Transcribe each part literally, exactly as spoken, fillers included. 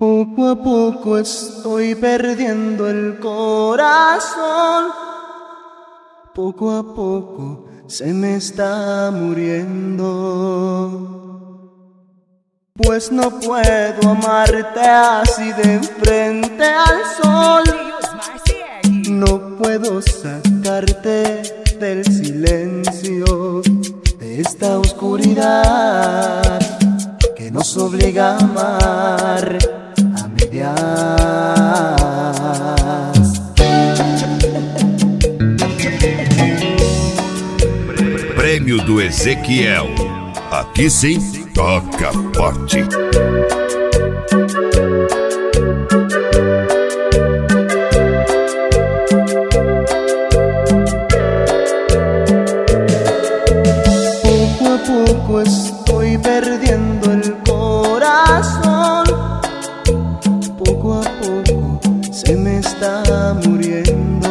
Poco a poco estoy perdiendo el corazón. Poco a poco se me está muriendo. Pues no puedo amarte así de frente al sol. No puedo sacarte del silencio, de esta oscuridad que nos obliga a amar a medias. Prêmio do Ezequiel. Aqui sim, toca forte. Poco a poco estoy perdiendo el corazón. Poco a poco se me está muriendo.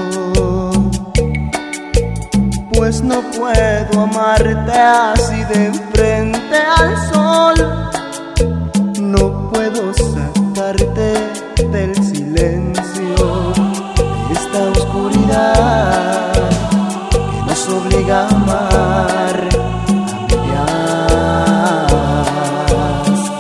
Pues no puedo amarte así de frente al sol. No puedo sacarte del silencio, de esta oscuridad que nos obliga a amar a medias.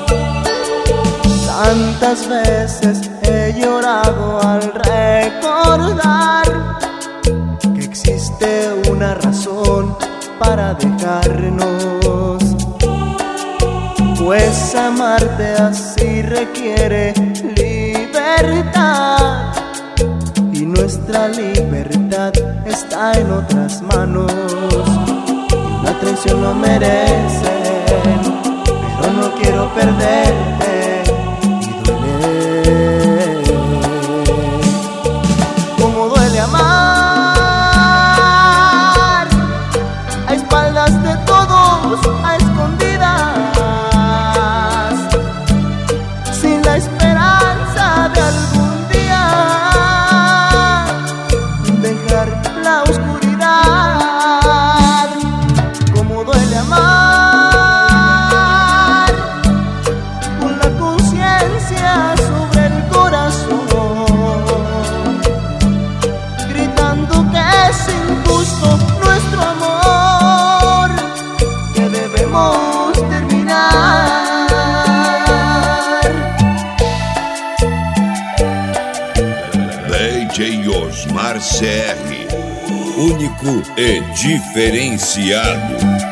Tantas veces he llorado al recordar que existe una razón para dejarnos, pues amarte así requiere libertad, y nuestra libertad está en otras manos. Y una traición lo merece, pero no quiero perderte y duele. Como duele amar a espaldas de todos, a escondidas, sin la esperanza de algún día dejar la oscuridad. Como duele amar con la conciencia sobre el corazón, gritando que es injusto nuestro amor, que debemos terminar. D J Osmar C R, único e diferenciado.